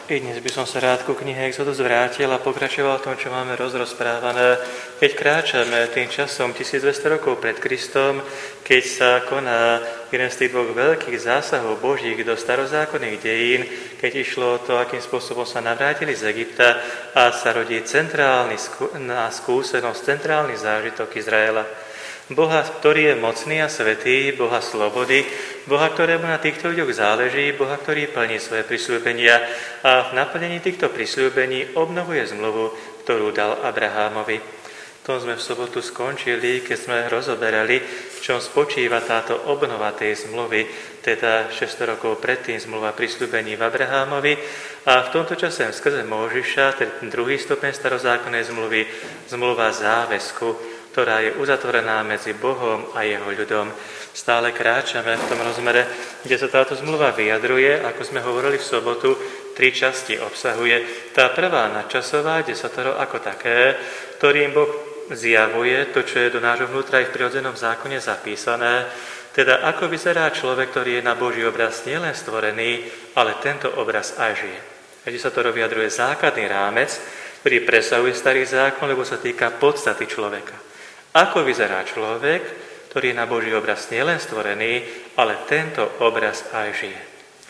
I dnes by som sa rád ku knihe Exodus vrátil a pokračoval v tom, čo máme rozprávané. Keď kráčame tým časom 1200 rokov pred Kristom, keď sa koná jeden z tých dvoch veľkých zásahov Božích do starozákonných dejín, keď išlo o to, akým spôsobom sa navrátili z Egypta a sa rodí centrálna skúsenosť, centrálny zážitok Izraela. Boha, ktorý je mocný a svätý, Boha slobody, Boha, ktorému na týchto ľuďoch záleží, Boha, ktorý plní svoje prisľúbenia a v naplnení týchto prisľúbení obnovuje zmluvu, ktorú dal Abrahámovi. V tom sme v sobotu skončili, keď sme rozoberali, v čom spočíva táto obnova tej zmluvy, teda 600 rokov predtým zmluva prisľúbení v Abrahámovi a v tomto čase skrze Mojžiša, ten druhý stupeň starozákonnej zmluvy, zmluva záväzku, ktorá je uzatvorená medzi Bohom a jeho ľudom. Stále kráčame v tom rozmere, kde sa táto zmluva vyjadruje, ako sme hovorili v sobotu, 3 časti obsahuje. Tá prvá nadčasová, desatoro ako také, ktorým Boh zjavuje to, čo je do nášho vnútra aj v prirodzenom zákone zapísané, teda ako vyzerá človek, ktorý je na Boží obraz nielen stvorený, ale tento obraz aj žije. Kde sa to vyjadruje základný rámec, ktorý presahuje starý zákon, lebo sa týka podstaty človeka. Ako vyzerá človek, ktorý je na Boží obraz nielen stvorený, ale tento obraz aj žije.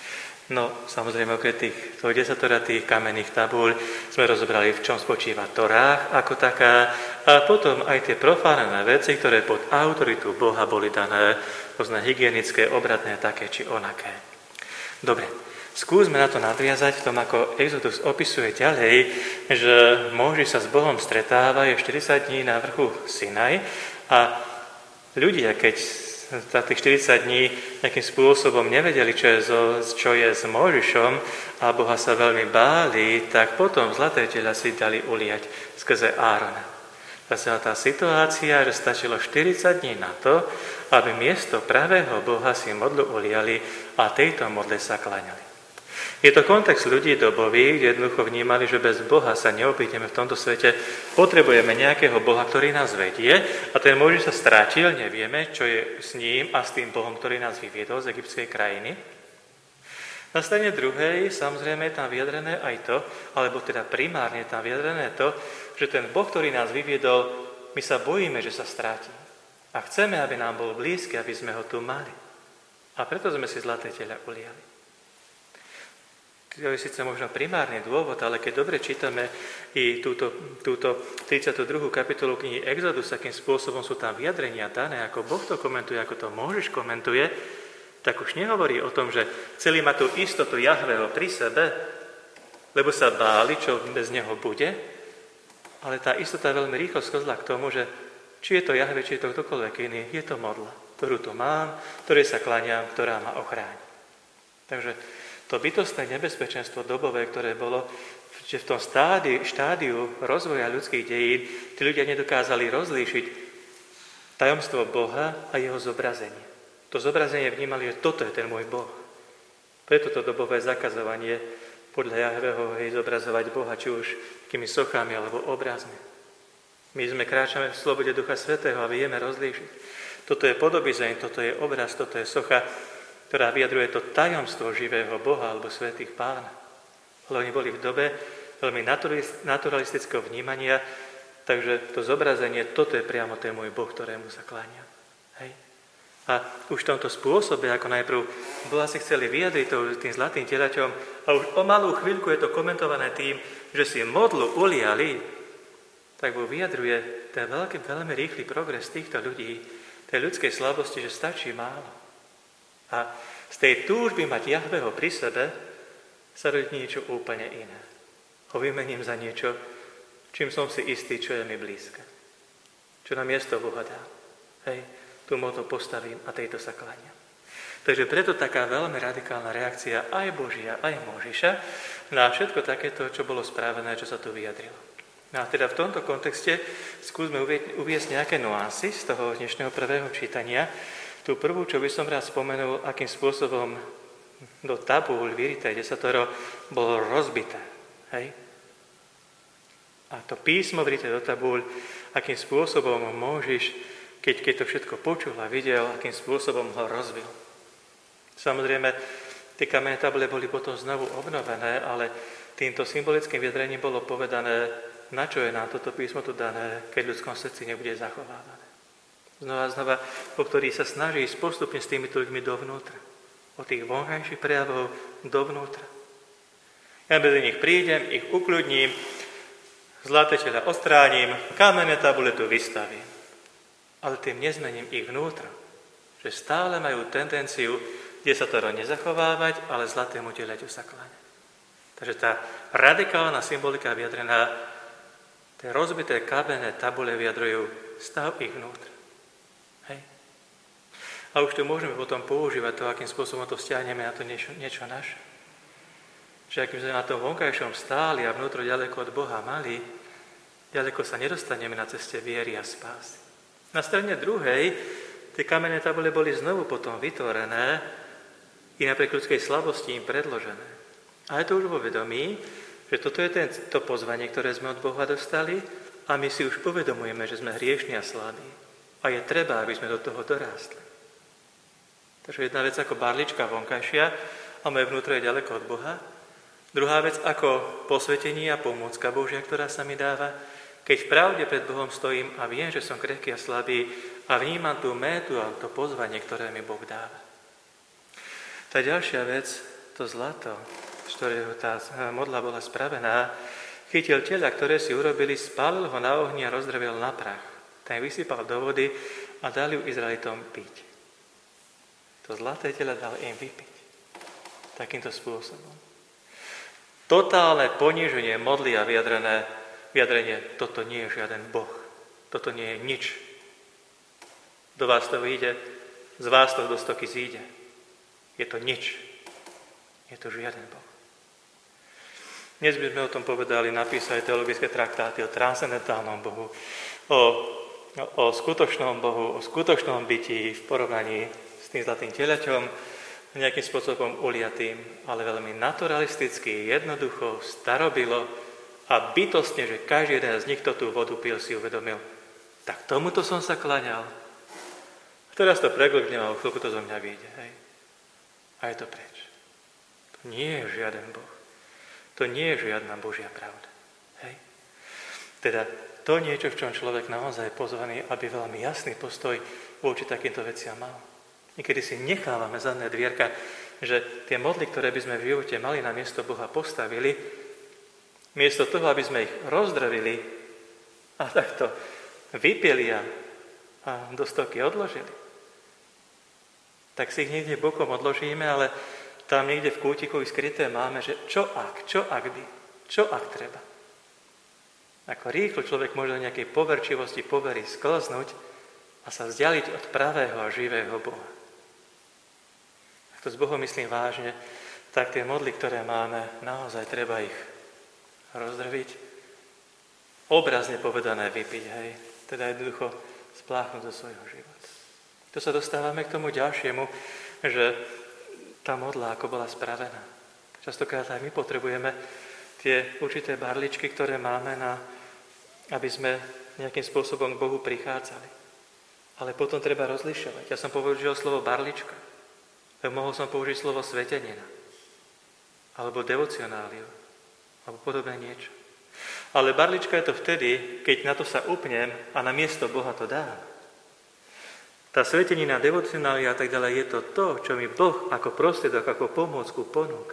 No, samozrejme, okrem toho desatora, tých kamenných tabúľ sme rozobrali, v čom spočíva Torách ako taká, a potom aj tie profánne veci, ktoré pod autoritu Boha boli dané, rôzne hygienické, obradné, také či onaké. Dobre, skúsme na to nadviazať v tom, ako Exodus opisuje ďalej, že Mojžiš sa s Bohom stretáva, je 40 dní na vrchu Sinaj a ľudia, keď za tých 40 dní nejakým spôsobom nevedeli, čo je s Mojžišom a Boha sa veľmi báli, tak potom zlaté tela si dali uliať skrze Árona. Zase tá situácia, že stačilo 40 dní na to, aby miesto pravého Boha si modlu uliali a tejto modle sa klaňali. Je to kontext ľudí dobových, kde jednoducho vnímali, že bez Boha sa neobídeme v tomto svete. Potrebujeme nejakého Boha, ktorý nás vedie a ten Mojžiš sa strátil, nevieme, čo je s ním a s tým Bohom, ktorý nás vyviedol z egyptskej krajiny. Na strane druhej, samozrejme, je tam vyjadrené aj to, alebo teda primárne je tam vyjadrené to, že ten Boh, ktorý nás vyviedol, my sa bojíme, že sa stráti. A chceme, aby nám bol blízky, aby sme ho tu mali. A preto sme si zlaté tela uliali. To je síce možno primárny dôvod, ale keď dobre čítame i túto 32. kapitolu knihy Exodus, akým spôsobom sú tam vyjadrenia dané, ako Boh to komentuje, ako to Mojžiš komentuje, tak už nehovorí o tom, že chceli mať tú istotu Jahveho pri sebe, lebo sa báli, čo bez neho bude, ale tá istota veľmi rýchlo sklzla k tomu, že či je to Jahve, či je to ktokoľvek iný, je to modla, ktorú tu mám, ktorej sa kláňam, ktorá ma ochráni. Takže to bytostné nebezpečenstvo dobové, ktoré bolo, že v tom štádiu rozvoja ľudských dejín tí ľudia nedokázali rozlíšiť tajomstvo Boha a jeho zobrazenie. To zobrazenie vnímali, že toto je ten môj Boh. Preto to dobové zakazovanie podľa Jahveho je zobrazovať Boha, či už takými sochami alebo obrazmi. My sme kráčame v slobode Ducha Svätého a vieme rozlíšiť. Toto je podobizeň, toto je obraz, toto je socha, ktorá vyjadruje to tajomstvo živého Boha alebo svätých Pána. Ale oni boli v dobe veľmi naturalistického vnímania, takže to zobrazenie, toto je priamo ten môj Boh, ktorému sa kláňa. Hej. A už v tomto spôsobe, ako najprv Boha si chceli vyjadriť tým zlatým telaťom, a už o malú chvíľku je to komentované tým, že si modlu uliali, tak Boh vyjadruje ten veľmi rýchly progres týchto ľudí, tej ľudskej slabosti, že stačí málo. A z tej túžby mať Jahveho pri sebe sa rodí niečo úplne iné. Ho vymením za niečo, čím som si istý, čo je mi blízke. Čo na miesto Boha dá. Hej, tu modlu postavím a tejto sa kláňam. Takže preto taká veľmi radikálna reakcia aj Božia, aj Mojžiša na všetko takéto, čo bolo správené, čo sa tu vyjadrilo. No a teda v tomto kontexte skúsme uviesť nejaké nuancy z toho dnešného prvého čítania. Tú prvú, čo by som rád spomenul, akým spôsobom do tabúľ vyrité desatoro bolo rozbité. Hej? A to písmo vyrité do tabúľ, akým spôsobom Mojžiš, keď to všetko počul a videl, akým spôsobom ho rozbil. Samozrejme, Tie kamenné tabule boli potom znovu obnovené, ale týmto symbolickým vyjadrením bolo povedané, na čo je nám toto písmo tu dané, keď v ľudskom srdci nebude zachovávané. Znova, po ktorý sa snaží ísť postupne s týmito ľuďmi dovnútra. Od tých vonkajších prejavov dovnútra. Ja medzi nich prídem, ich ukľudním, zlaté tela odstránim, kamenné tabule tu vystavím. Ale tým nezmením ich vnútra. Že stále majú tendenciu, kde sa to nezachovávať, ale zlatému teleťu sa kláňať. Takže tá radikálna symbolika vyjadrená, tie rozbité kamenné tabule vyjadrujú stav ich vnútra. Hej. A už tu môžeme potom používať to, akým spôsobom to stiahneme na to niečo naše. Že ak sme na tom vonkajšom stáli a vnútro ďaleko od Boha mali, ďaleko sa nedostaneme na ceste viery a spásy. Na strane druhej tie kamenné tabule boli znovu potom vytvorené i napriek ľudskej slabosti im predložené. A je to už vo vedomí, že toto je to pozvanie, ktoré sme od Boha dostali a my si už uvedomujeme, že sme hriešni a slabí. A je treba, aby sme do toho dorástli. Takže jedna vec ako barlička vonkajšia a moje vnútro je ďaleko od Boha. Druhá vec ako posvetenie a pomôcka Božia, ktorá sa mi dáva, keď v pravde pred Bohom stojím a viem, že som krehký a slabý a vnímam tú métu a to pozvanie, ktoré mi Boh dáva. Tá ďalšia vec, to zlato, z ktorého tá modla bola spravená, chytil tela, ktoré si urobili, spálil ho na ohni a rozdrvel na prach. Ten vysypal do vody a dal ju Izraelitom piť. To zlaté tela dal im vypiť. Takýmto spôsobom. Totálne poníženie modly a vyjadrenie, toto nie je žiaden Boh. Toto nie je nič. Do vás to vyjde, z vás to do stoky zíde. Je to nič. Je to žiaden Boh. Dnes by sme o tom povedali, napísali teologické traktáty o transcendentálnom Bohu, o skutočnom Bohu, o skutočnom bytí v porovnaní s tým zlatým teleťom, nejakým spôsobom uliatým, ale veľmi naturalisticky, jednoducho, starobilo a bytostne, že každý jeden z nich, kto tú vodu pil, si uvedomil, tak tomuto som sa klaňal. A teraz to preglknem a o chvíľku to zo mňa vyjde. Hej. A je to preč. To nie je žiaden Boh. To nie je žiadna Božia pravda. Hej. Teda to niečo, v čom človek naozaj je pozvaný, aby veľmi jasný postoj voči takýmto veciam mal. Niekedy si nechávame zadné dvierka, že tie modly, ktoré by sme v živote mali na miesto Boha postavili, miesto toho, aby sme ich rozdrvili a takto vypili a do stoky odložili, tak si ich niekde bokom odložíme, ale tam niekde v kútiku skryté máme, že čo ak treba. Ako rýchlo človek môže do nejakej poverčivosti povery sklznúť a sa vzdialiť od pravého a živého Boha. Ak to s Bohom myslím vážne, tak tie modly, ktoré máme, naozaj treba ich rozdrviť, obrazne povedané vypiť, hej, teda jednoducho spláchnuť zo svojho života. To sa dostávame k tomu ďalšiemu, že tá modla, ako bola spravená. Častokrát aj my potrebujeme tie určité barličky, ktoré máme, aby sme nejakým spôsobom k Bohu prichádzali. Ale potom treba rozlišovať. Ja som použil slovo barlička. Mohol som použiť slovo svetenina. Alebo devocionáliu. Alebo podobné niečo. Ale barlička je to vtedy, keď na to sa upnem a na miesto Boha to dám. Tá svetenina, devocionália a tak ďalej je to, čo mi Boh ako prostriedok, ako pomôcku ponúka.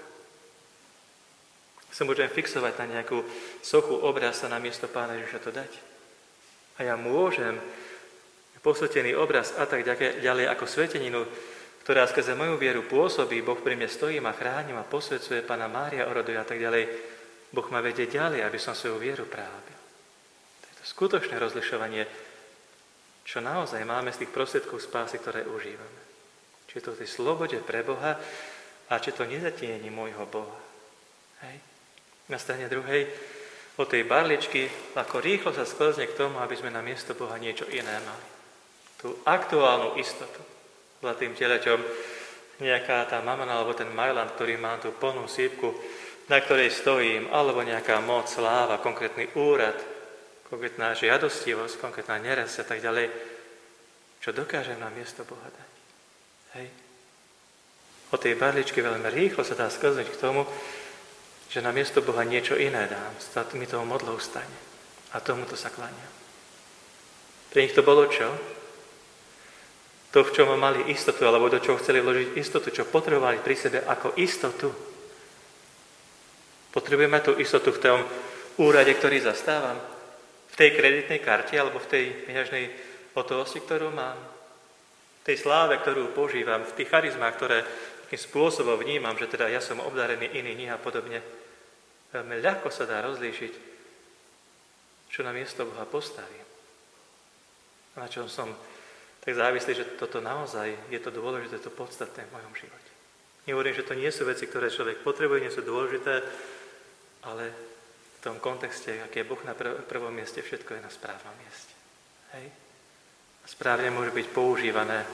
Sa môžem fixovať na nejakú sochu, obraz sa na miesto Pána Ježiša to dať. A ja môžem posvetený obraz a tak ďalej ako sveteninu, ktorá skrze moju vieru pôsobí, Boh pri mne stojí, ma chráni, ma posvedzuje, Panna Mária oroduje a tak ďalej. Boh ma vedie ďalej, aby som svoju vieru prábil. To je to skutočné rozlišovanie, čo naozaj máme z tých prostriedkov spásy, ktoré užívame. Či je to v tej slobode pre Boha a či to nezatieni môjho Boha. Hej. Na strane druhej, od tej barličky, ako rýchlo sa sklzne k tomu, aby sme na miesto Boha niečo iné mali. Tú aktuálnu istotu. Zlatým teleťom nejaká tá mamana alebo ten majland, ktorý má tú plnú sípku, na ktorej stojím, alebo nejaká moc, sláva, konkrétny úrad, konkrétna žiadostivosť, konkrétna neresť a tak ďalej, čo dokážem na miesto Boha dať. Hej. od tej barličky veľmi rýchlo sa dá sklznúť k tomu, že na miesto Boha niečo iné dám. Mi toho modlou stane. A tomuto sa kláňam. Pre nich to bolo čo? To, v čom mali istotu, alebo do čoho chceli vložiť istotu, čo potrebovali pri sebe ako istotu. Potrebujeme tú istotu v tom úrade, ktorý zastávam, v tej kreditnej karte, alebo v tej peňažnej hotovosti, ktorú mám, v tej sláve, ktorú požívam, v tých charizmách, ktoré takým spôsobom vnímam, že teda ja som obdarený, iný nie a podobne. Veľmi ľahko sa dá rozlíšiť, čo na miesto Boha postavím. Na čom som tak závislý, že toto naozaj je to dôležité, to podstatné v mojom živote. Nehovorím, že to nie sú veci, ktoré človek potrebuje, nie sú dôležité, ale v tom kontexte, aký je Boh na prvom mieste, všetko je na správnom mieste. Hej? A správne môže byť používané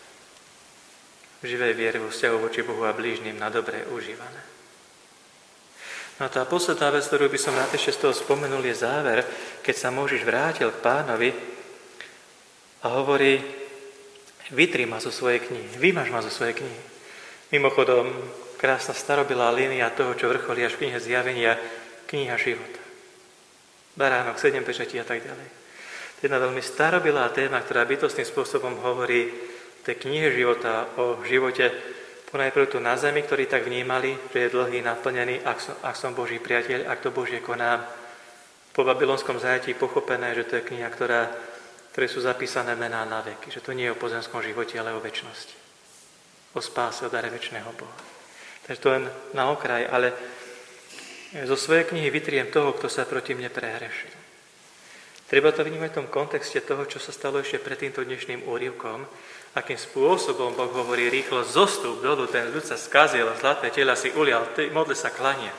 v živej viere vo vzťahu voči Bohu a blížnym na dobre užívané. No a tá posledná vec, ktorú by som rád ešte z toho spomenul, je záver, keď sa Mojžiš vrátil k Pánovi a hovorí: vytri ma zo svojej knihy, vymaž ma zo svojej knihy. Mimochodom, krásna starobilá línia toho, čo vrcholí až v knihe Zjavenia, kniha života. Baránok, 7 pečatí a tak ďalej. To je jedna veľmi starobilá téma, ktorá bytostným spôsobom hovorí v tej knihe života o živote ponajprv tu na zemi, ktorí tak vnímali, že je dlhý, naplnený, ak som Boží priateľ, ak to Božie konám. Po babylonskom zajatí pochopené, že to je kniha, ktoré sú zapísané mená na veky, že to nie je o pozemskom živote, ale o večnosti. O spáse, o dare večného Boha. Takže to len na okraj, ale zo svojej knihy vytriem toho, kto sa proti mne prehrešil. Treba to vnímať v tom kontexte toho, čo sa stalo ešte pred týmto dnešným úryvkom, akým spôsobom Boh hovorí rýchlo: zostup dolu, ten ľud sa skazil, zlaté tela si ulial, modle sa klania.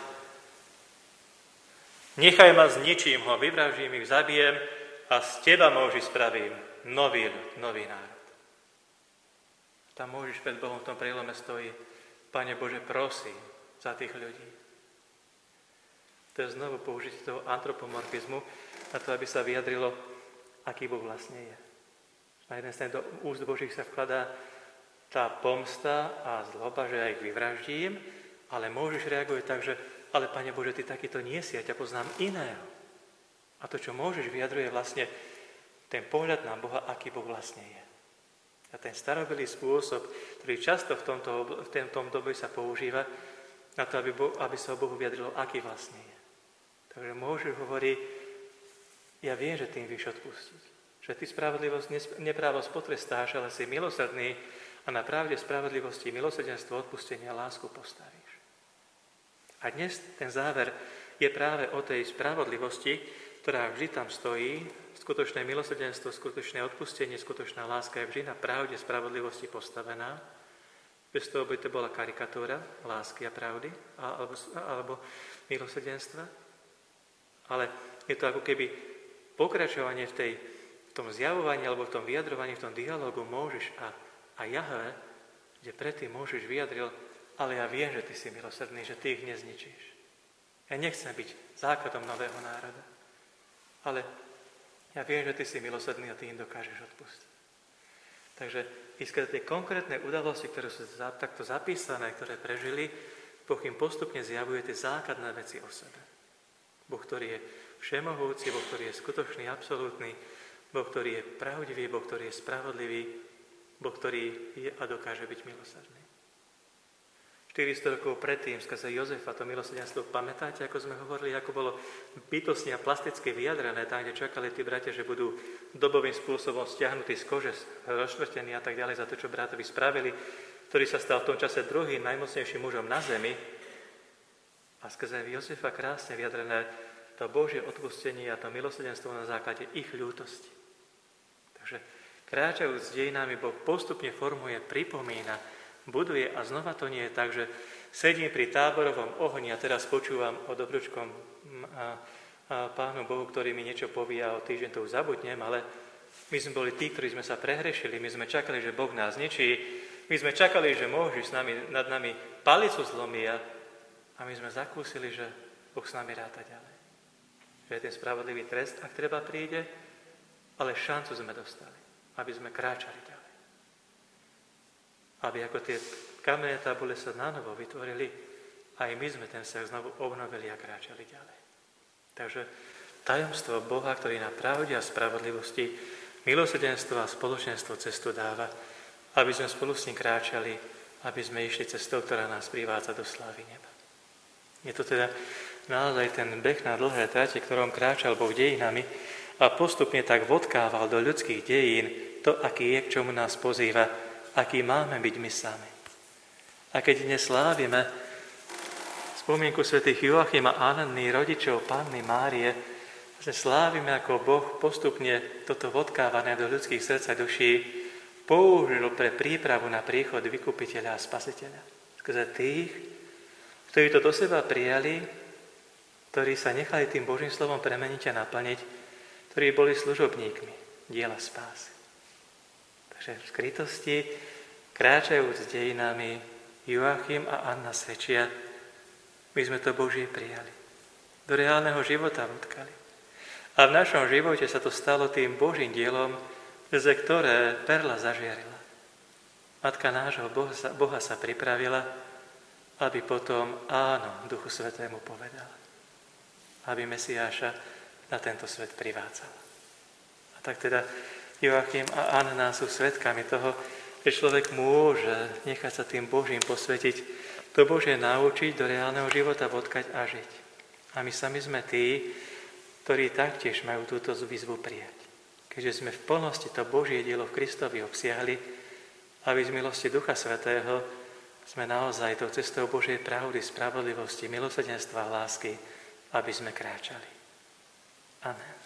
Nechaj ma, zničím ho, vyvraždím ich, zabijem a z teba, Mojžiš, spravím nový ľud, nový národ. Tam Mojžiš pred Bohom v tom prielome stojí: Pane Bože, prosím za tých ľudí. To je znovu použitie toho antropomorfizmu na to, aby sa vyjadrilo, aký Boh vlastne je. Na jeden strane do úst Božích sa vkladá tá pomsta a zloba, že ja ich vyvraždím, ale Mojžiš reaguje tak, že ale Pane Bože, ty takýto nie si, ja ťa poznám iného. A to, čo Mojžiš vyjadruje, vlastne ten pohľad na Boha, aký Boh vlastne je. A ten starobilý spôsob, ktorý často v tom dobe sa používa, na to, aby sa o Bohu vyjadrilo, aký vlastne je. Takže Mojžiš hovorí: ja viem, že ty im vieš odpustiť. Že ty spravodlivosť, neprávosť potrestáš, ale si milosrdný a na pravde spravodlivosti, milosrdenstvo, odpustenie a lásku postavíš. A dnes ten záver je práve o tej spravodlivosti, ktorá vždy tam stojí. Skutočné milosrdenstvo, skutočné odpustenie, skutočná láska je vždy na pravde spravodlivosti postavená. Bez toho by to bola karikatúra lásky a pravdy alebo milosrdenstva. Ale je to ako keby pokračovanie v tom zjavovaní alebo v tom vyjadrovaní, v tom dialógu Mojžiš a Jahve, kde predtým Mojžiš vyjadril: ale ja viem, že ty si milosrdný, že ty ich nezničíš. Ja nechcem byť základom nového národa, ale ja viem, že ty si milosrdný a ty im dokážeš odpustiť. Takže ísť tie konkrétne udalosti, ktoré sú takto zapísané, ktoré prežili, Boh im postupne zjavuje tie základné veci o sebe. Boh, ktorý je všemohúci, Boh, ktorý je skutočný, absolútny, Boh, ktorý je pravdivý, Boh, ktorý je spravodlivý, Boh, ktorý je a dokáže byť milosrdný. 400 rokov predtým, skrze Jozefa, to milosrdenstvo, pamätáte, ako sme hovorili, ako bolo bytostne a plasticky vyjadrené, tam, kde čakali tí bratia, že budú dobovým spôsobom stiahnutí z kože, rozštvrtení a tak ďalej za to, čo bratovi spravili, ktorý sa stal v tom čase druhým najmocnejším mužom na zemi. A skrze Jozefa krásne vyjadrené to Božie odpustenie a to milosrdenstvo na základe ich ľútosti. Takže kráčajúc s dejinami, Boh postupne formuje, pripomína, buduje a znova to nie je tak, že sedím pri táborovom ohni a teraz počúvam o dobročkom Pánu Bohu, ktorý mi niečo povie a o týždeň to už zabudnem, ale my sme boli tí, ktorí sme sa prehrešili, my sme čakali, že Boh nás ničí, my sme čakali, že Mojžiš nad nami palicu zlomí a my sme zakúsili, že Boh s nami ráta ďalej. Že je ten spravodlivý trest, ak treba príde, ale šancu sme dostali, aby sme kráčali ďalej. Aby ako tie kamenné tabule sa nanovo vytvorili, aj my sme ten vzťah znovu obnovili a kráčali ďalej. Takže tajomstvo Boha, ktorý na pravde a spravodlivosti, milosrdenstvo a spoločenstvo cestu dáva, aby sme spolu s ním kráčali, aby sme išli cestou, ktorá nás privádza do slávy neba. Je to teda naozaj ten beh na dlhé trate, ktorom kráčal Boh dejinami a postupne tak vodkával do ľudských dejín to, aký je, k čomu nás pozýva, aký máme byť my sami. A keď dnes slávime spomienku svätých Joachima a Anny, rodičov Panny Márie, že slávime, ako Boh postupne toto vodkávanie do ľudských srdc a duší použil pre prípravu na príchod vykupiteľa a spasiteľa. Skrze tých, ktorí to do seba prijali, ktorí sa nechali tým Božím slovom premeniť a naplniť, ktorí boli služobníkmi diela spásy. Takže v skrytosti, kráčajúc dejinami, Joachim a Anna svedčia, my sme to Božie prijali. Do reálneho života vodkali. A v našom živote sa to stalo tým Božím dielom, ze ktoré perla zažiarila. Matka nášho Boha sa pripravila, aby potom áno Duchu Svätému povedala. Aby Mesiáša na tento svet privádzala. A tak teda Joachim a Anna sú svedkami toho, že človek môže nechať sa tým Božím posvetiť, to Božie naučiť do reálneho života vodkať a žiť. A my sami sme tí, ktorí taktiež majú túto výzvu prijať. Keďže sme v plnosti to Božie dielo v Kristovi obsiahli, aby z milosti Ducha Svätého sme naozaj tou cestou Božej pravdy, spravodlivosti, milosrdenstva a lásky, aby sme kráčali. Amen.